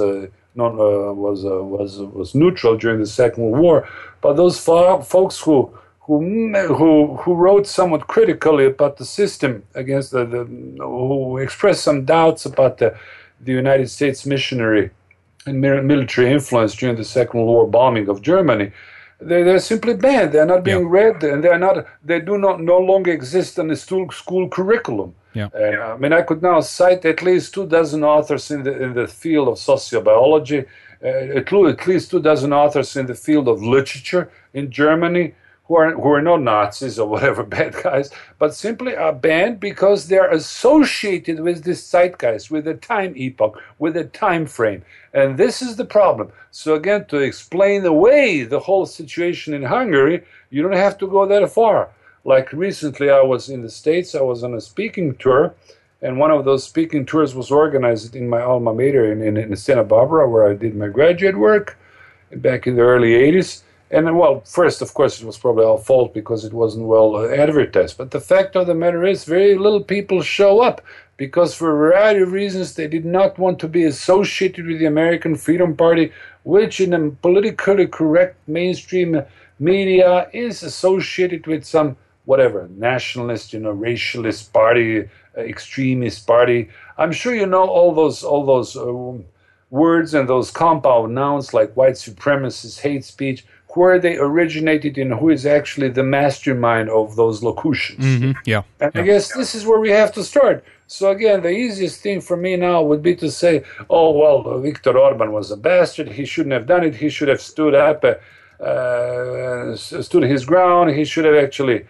Speaker 2: neutral during the Second World War. But those folks who wrote somewhat critically about the system, against who expressed some doubts about the United States missionary and military influence during the Second World War bombing of Germany, they're simply banned. They're not being read, and they do not no longer exist in the school curriculum.
Speaker 1: Yeah.
Speaker 2: And I could now cite at least 24 authors in the field of sociobiology, at least 24 authors in the field of literature in Germany, who are not Nazis or whatever, bad guys, but simply are banned because they're associated with this zeitgeist, with the time epoch, with the time frame. And this is the problem. So again, to explain away the whole situation in Hungary, you don't have to go that far. Like recently, I was in the States, I was on a speaking tour, and one of those speaking tours was organized in my alma mater in Santa Barbara, where I did my graduate work back in the early 80s. And, well, first, of course, it was probably our fault because it wasn't well advertised. But the fact of the matter is very little people show up because for a variety of reasons they did not want to be associated with the American Freedom Party, which in a politically correct mainstream media is associated with some, whatever, nationalist, racialist party, extremist party. I'm sure you know all those words and those compound nouns like white supremacist, hate speech, where they originated and who is actually the mastermind of those locutions.
Speaker 1: Mm-hmm.
Speaker 2: And I guess this is where we have to start. So again, the easiest thing for me now would be to say, oh, well, Viktor Orban was a bastard. He shouldn't have done it. He should have stood up, stood his ground. He should have actually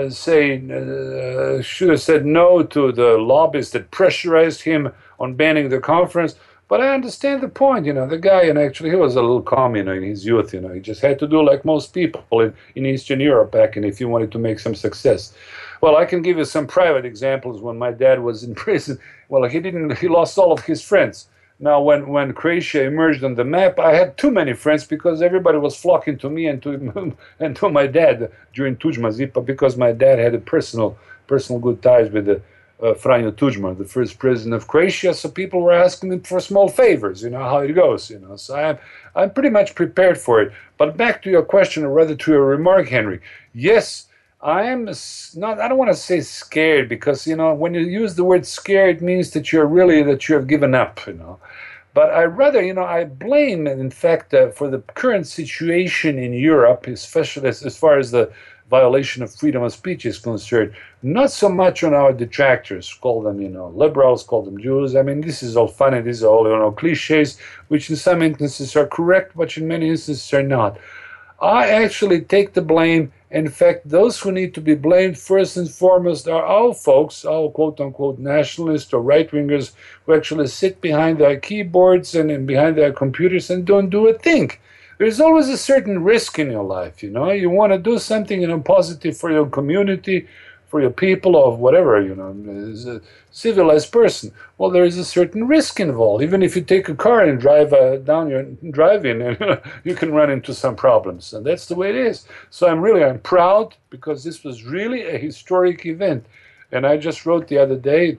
Speaker 2: should have said no to the lobbyists that pressurized him on banning the conference. But I understand the point, the guy, and actually he was a little commune in his youth, he just had to do like most people in Eastern Europe back and if he wanted to make some success. Well, I can give you some private examples. When my dad was in prison, well, he lost all of his friends. Now, when Croatia emerged on the map, I had too many friends because everybody was flocking to me and to my dad during Tudjman's Zipa because my dad had a personal good ties with the Franjo Tudjman, the first president of Croatia, so people were asking him for small favors, how it goes, So I'm pretty much prepared for it. But back to your question, or rather to your remark, Henry. Yes, I am not. I don't want to say scared because when you use the word scared, it means that you have given up. But I rather, I blame, in fact, for the current situation in Europe, especially as far as the violation of freedom of speech is concerned, not so much on our detractors, call them, liberals, call them Jews. I mean, this is all funny. These are all, cliches, which in some instances are correct, but in many instances are not. I actually take the blame. In fact, those who need to be blamed first and foremost are our folks, our quote-unquote nationalists or right-wingers who actually sit behind their keyboards and behind their computers and don't do a thing. There's always a certain risk in your life, You want to do something, positive for your community, for your people, or whatever, as a civilized person. Well, there is a certain risk involved. Even if you take a car and drive down your drive-in, and you can run into some problems, and that's the way it is. So I'm proud because this was really a historic event, and I just wrote the other day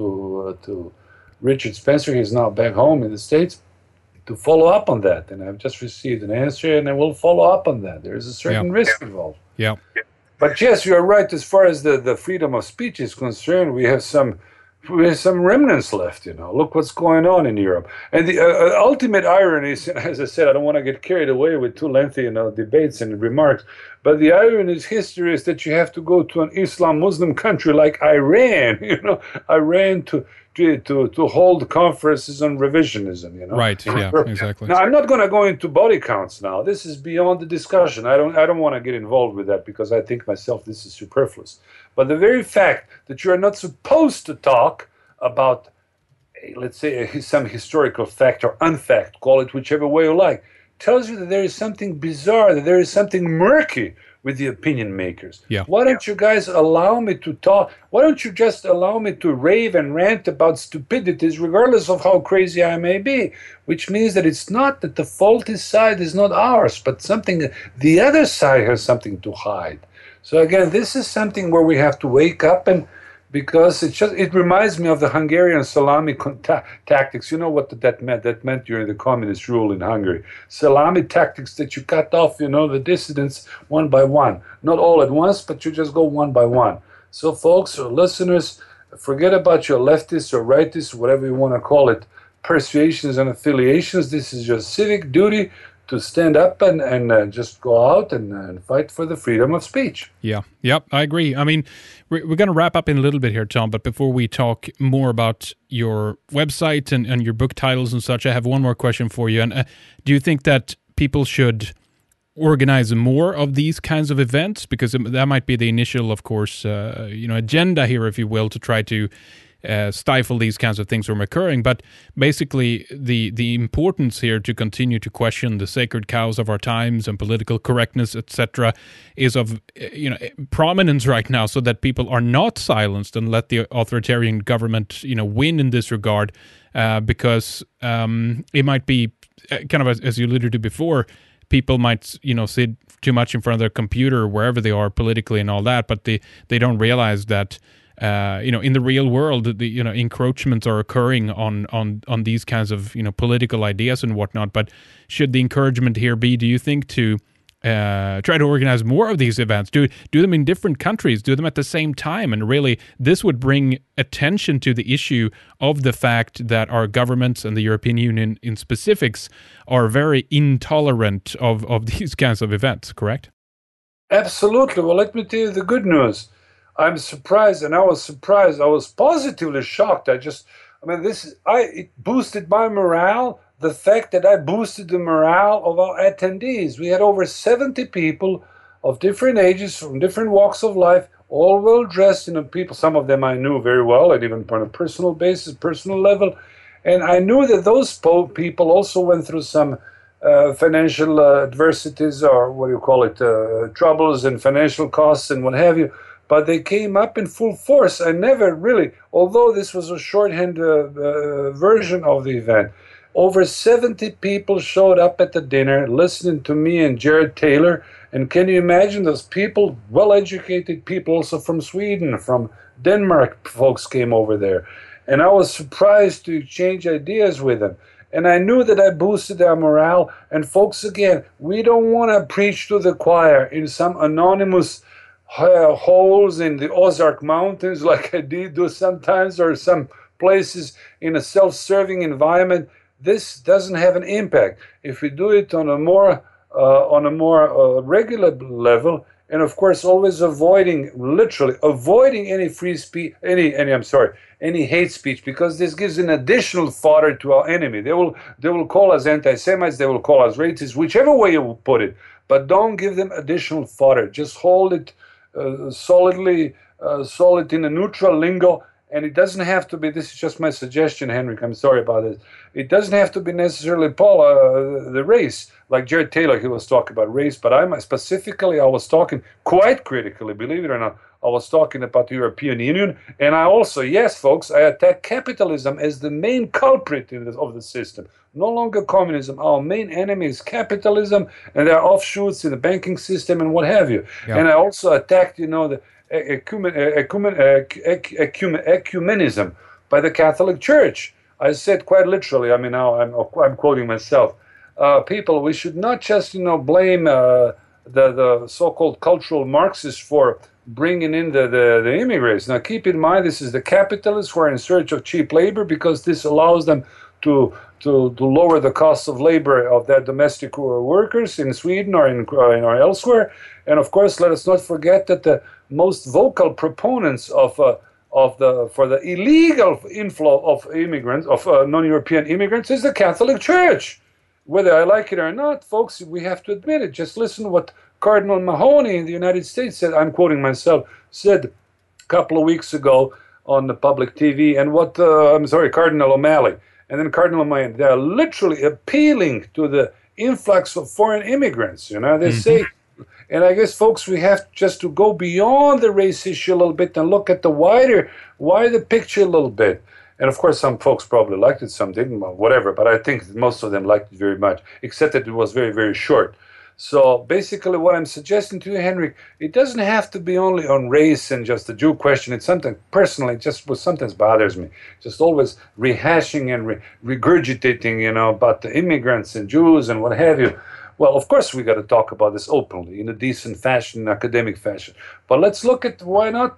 Speaker 2: to Richard Spencer. He's now back home in the States, to follow up on that, and I've just received an answer, and I will follow up on that. There is a certain risk involved.
Speaker 1: Yeah.
Speaker 2: But yes, you're right. As far as the freedom of speech is concerned, we have some remnants left. Look what's going on in Europe. And the ultimate irony is, as I said, I don't want to get carried away with too lengthy debates and remarks. But the irony in history is that you have to go to an Islam-Muslim country like Iran. Iran to hold conferences on revisionism.
Speaker 1: Right. Yeah. Exactly.
Speaker 2: Now, I'm not going to go into body counts now. This is beyond the discussion. I don't want to get involved with that because I think myself this is superfluous. But the very fact that you are not supposed to talk about, let's say, some historical fact or unfact, call it whichever way you like, tells you that there is something bizarre, that there is something murky with the opinion makers.
Speaker 1: Yeah.
Speaker 2: Why don't you guys allow me to talk? Why don't you just allow me to rave and rant about stupidities regardless of how crazy I may be? Which means that it's not that the faulty side is not ours, but the other side has something to hide. So again, this is something where we have to wake up, and because it reminds me of the Hungarian salami tactics. You know what that meant? That meant during the communist rule in Hungary. Salami tactics, that you cut off, the dissidents one by one. Not all at once, but you just go one by one. So folks or listeners, forget about your leftists or rightists, whatever you want to call it, persuasions and affiliations. This is your civic duty to stand up and just go out and fight for the freedom of speech.
Speaker 1: Yeah, yep, I agree. I mean, we're going to wrap up in a little bit here, Tom, but before we talk more about your website and your book titles and such, I have one more question for you. And do you think that people should organize more of these kinds of events? Because that might be the initial, of course, agenda here, if you will, to try to stifle these kinds of things from occurring. But basically, the importance here to continue to question the sacred cows of our times and political correctness, etc., is of prominence right now, so that people are not silenced and let the authoritarian government win in this regard, because it might be kind of as you alluded to before. People might, sit too much in front of their computer, wherever they are politically and all that, but they don't realize that in the real world, the encroachments are occurring on these kinds of political ideas and whatnot. But should the encouragement here be, do you think, to try to organize more of these events, do them in different countries, do them at the same time, and really this would bring attention to the issue of the fact that our governments and the European Union in specifics are very intolerant of these kinds of events, correct?
Speaker 2: Absolutely. Well, let me tell you the good news. I'm surprised, and I was surprised. I was positively shocked. It boosted my morale. The fact that I boosted the morale of our attendees. We had over 70 people of different ages, from different walks of life, all well dressed, people. Some of them I knew very well, and even on a personal basis, personal level. And I knew that those people also went through some financial adversities, or what do you call it, troubles and financial costs and what have you. But they came up in full force. I never really, although this was a shorthand version of the event, over 70 people showed up at the dinner listening to me and Jared Taylor. And can you imagine those people, well-educated people, also from Sweden, from Denmark, folks came over there. And I was surprised to exchange ideas with them. And I knew that I boosted their morale. And folks, again, we don't want to preach to the choir in some anonymous holes in the Ozark Mountains like I do sometimes, or some places in a self-serving environment, this doesn't have an impact. If we do it on a more regular level, and of course always literally avoiding any free speech, any hate speech, because this gives an additional fodder to our enemy. They will call us anti-Semites, they will call us racists, whichever way you will put it, but don't give them additional fodder. Just hold it solid in a neutral lingo. And it doesn't have to be, this is just my suggestion, Henrik, I'm sorry about this. It doesn't have to be necessarily, Paul, the race, like Jared Taylor, he was talking about race, but I was talking quite critically, believe it or not, I was talking about the European Union, and I also, yes, folks, I attack capitalism as the main culprit of the system. No longer communism. Our main enemy is capitalism, and there are offshoots in the banking system and what have you. Yeah. And I also attacked, the ecumenism by the Catholic Church. I said quite literally, I mean, now I'm quoting myself, people, we should not just, blame the so-called cultural Marxists for bringing in the immigrants. Now, keep in mind, this is the capitalists who are in search of cheap labor, because this allows them to lower the cost of labor of their domestic workers in Sweden or elsewhere. And of course, let us not forget that the most vocal proponents for the illegal inflow of immigrants, of non-European immigrants, is the Catholic Church. Whether I like it or not, folks, we have to admit it. Just listen to what Cardinal Mahoney in the United States said. I'm quoting myself. Said a couple of weeks ago on the public TV, and what Cardinal O'Malley. And then Cardinal Mayan, they're literally appealing to the influx of foreign immigrants. They say, and I guess, folks, we have just to go beyond the race issue a little bit and look at the wider picture a little bit. And of course, some folks probably liked it, some didn't, whatever. But I think most of them liked it very much, except that it was very, very short. So basically what I'm suggesting to you, Henrik, it doesn't have to be only on race and just the Jew question. It's something, personally, just what sometimes bothers me. Just always rehashing and regurgitating, about the immigrants and Jews and what have you. Well, of course, we got to talk about this openly, in a decent fashion, academic fashion. But let's look at why not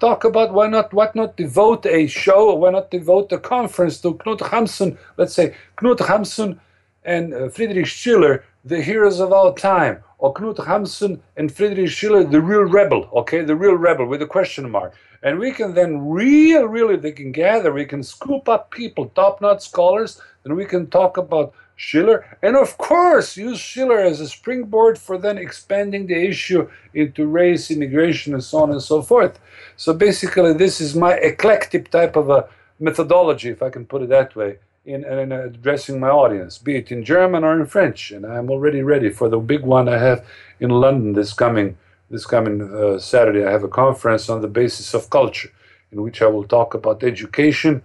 Speaker 2: devote a show, why not devote a conference to Knut Hamsun, let's say Knut Hamsun and Friedrich Schiller, the heroes of our time, or Knut Hamsun and Friedrich Schiller, the real rebel, okay, the real rebel with a question mark. And we can then they can gather, we can scoop up people, top-notch scholars, and we can talk about Schiller, and of course use Schiller as a springboard for then expanding the issue into race, immigration, and so on and so forth. So basically, this is my eclectic type of a methodology, if I can put it that way, in addressing my audience, be it in German or in French. And I'm already ready for the big one I have in London this coming Saturday. I have a conference on the basis of culture, in which I will talk about education.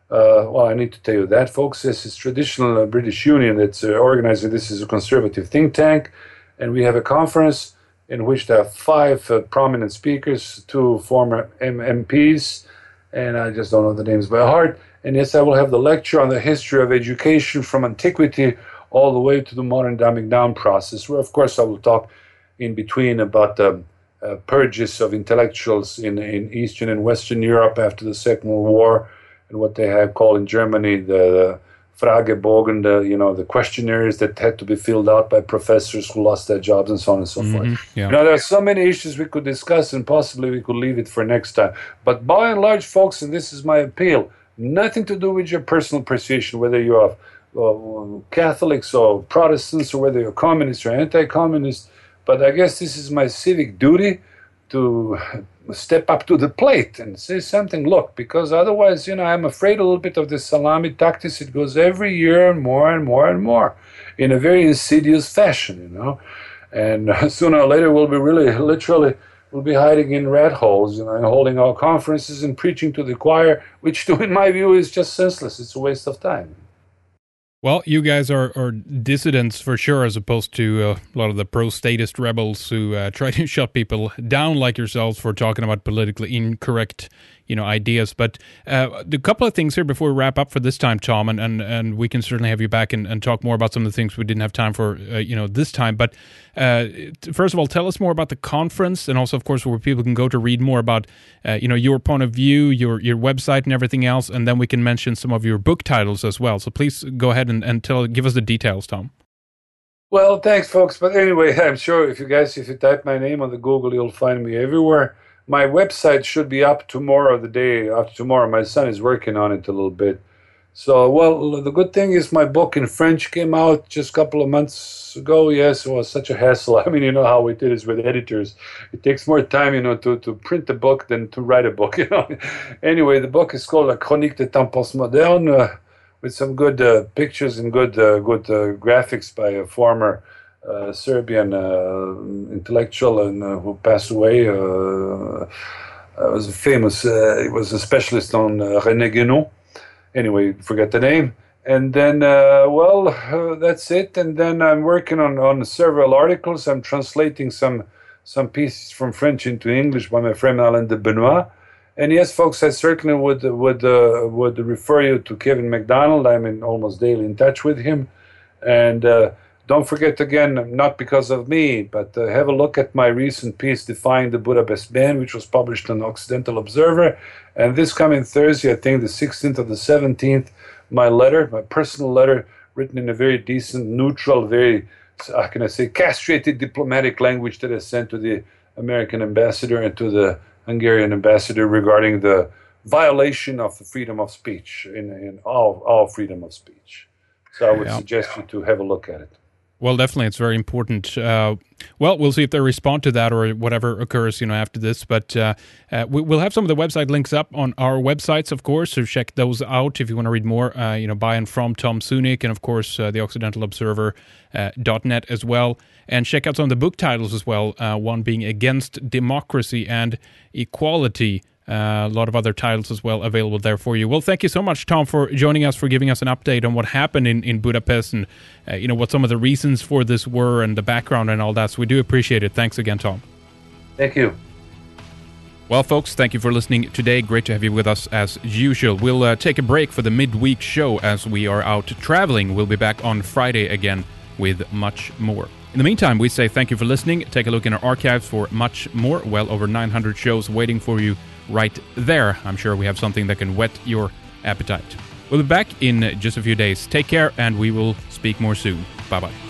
Speaker 2: I need to tell you that, folks. This is traditional British Union that's organizing. This is a conservative think tank, and we have a conference in which there are 5 prominent speakers, 2 former MPs, and I just don't know the names by heart. And yes, I will have the lecture on the history of education from antiquity all the way to the modern dumbing down process, where, of course, I will talk in between about the purges of intellectuals in Eastern and Western Europe after the Second World War, and what they have called in Germany the Fragebogen, the questionnaires that had to be filled out by professors who lost their jobs and so on and so forth. Yeah. There are so many issues we could discuss, and possibly we could leave it for next time. But by and large, folks, and this is my appeal, nothing to do with your personal persuasion, whether you're Catholics or Protestants, or whether you're communist or anti-communist. But I guess this is my civic duty to step up to the plate and say something. Look, because otherwise, I'm afraid a little bit of this salami tactics. It goes every year and more and more and more in a very insidious fashion, And sooner or later, we'll be we'll be hiding in rat holes, and holding our conferences and preaching to the choir, which, in my view, is just senseless. It's a waste of time.
Speaker 1: Well, you guys are dissidents for sure, as opposed to a lot of the pro-statist rebels who try to shut people down like yourselves for talking about politically incorrect ideas. But a couple of things here before we wrap up for this time, Tom, and we can certainly have you back and talk more about some of the things we didn't have time for, this time. But first of all, tell us more about the conference, and also, of course, where people can go to read more about, your point of view, your website, and everything else. And then we can mention some of your book titles as well. So please go ahead and give us the details, Tom.
Speaker 2: Well, thanks, folks. But anyway, I'm sure if you type my name on the Google, you'll find me everywhere. My website should be up tomorrow, the day after tomorrow. My son is working on it a little bit. So, well, the good thing is my book in French came out just a couple of months ago. Yes, it was such a hassle. I mean, you know how it is with editors. It takes more time, to print a book than to write a book, Anyway, the book is called La Chronique des Temps Postmodernes, with some good pictures and good graphics by a former Serbian intellectual and who passed away. Was famous. He was a specialist on René Guénon. Anyway, forget the name. And then, that's it. And then I'm working on several articles. I'm translating some pieces from French into English by my friend Alain de Benoit. And yes, folks, I certainly would refer you to Kevin MacDonald. I'm almost daily in touch with him. And don't forget, again, not because of me, but have a look at my recent piece, Defying the Budapest Ban, which was published in Occidental Observer. And this coming Thursday, I think the 16th or the 17th, my personal letter, written in a very decent, neutral, very, how can I say, castrated diplomatic language that I sent to the American ambassador and to the Hungarian ambassador regarding the violation of the freedom of speech, in all freedom of speech. So I would suggest you to have a look at it.
Speaker 1: Well, definitely, it's very important. We'll see if they respond to that or whatever occurs, after this. But we'll have some of the website links up on our websites, of course. So check those out if you want to read more. By and from Tom Sunic, and of course the Occidental Observer.net as well. And check out some of the book titles as well. One being Against Democracy and Equality. A lot of other titles as well available there for you. Well, thank you so much, Tom, for joining us, for giving us an update on what happened in Budapest and, what some of the reasons for this were and the background and all that. So we do appreciate it. Thanks again, Tom.
Speaker 2: Thank you.
Speaker 1: Well, folks, thank you for listening today. Great to have you with us as usual. We'll take a break for the midweek show as we are out traveling. We'll be back on Friday again with much more. In the meantime, we say thank you for listening. Take a look in our archives for much more. Well over 900 shows waiting for you right there. I'm sure we have something that can whet your appetite. We'll be back in just a few days. Take care, and we will speak more soon. Bye-bye.